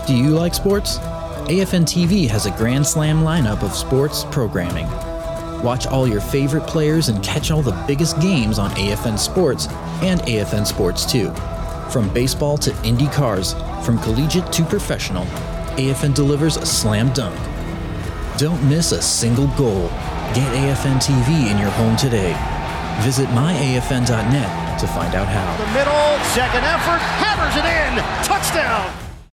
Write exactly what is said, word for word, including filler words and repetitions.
Do you like sports? A F N T V has a Grand Slam lineup of sports programming. Watch all your favorite players and catch all the biggest games on A F N Sports and A F N Sports two. From baseball to Indy cars, from collegiate to professional, A F N delivers a slam dunk. Don't miss a single goal. Get A F N T V in your home today. Visit my A F N dot net to find out how. The middle, second effort, hammers it in. Touchdown!